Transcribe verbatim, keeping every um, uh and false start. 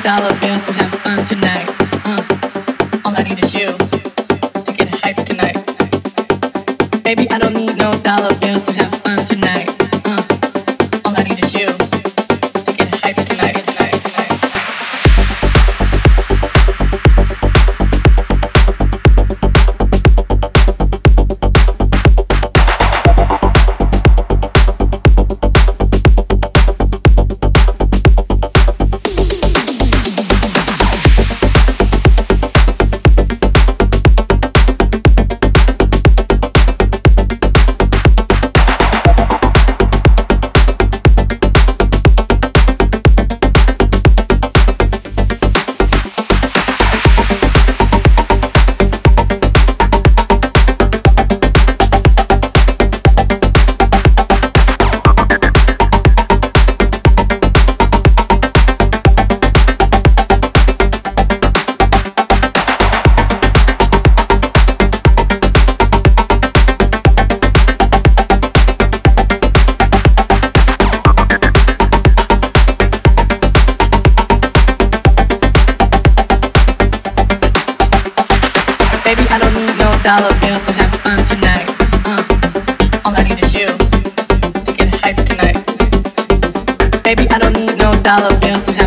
dollar bills to have fun tonight. Uh, all I need is you to get hyped tonight. Baby, I don't need no dollar bills to have fun tonight. Uh, all I need is you to get hyped tonight, tonight, tonight. Dollar bills to have fun tonight. Uh, all I need is you to get hyped tonight. Baby, I don't need no dollar bills to have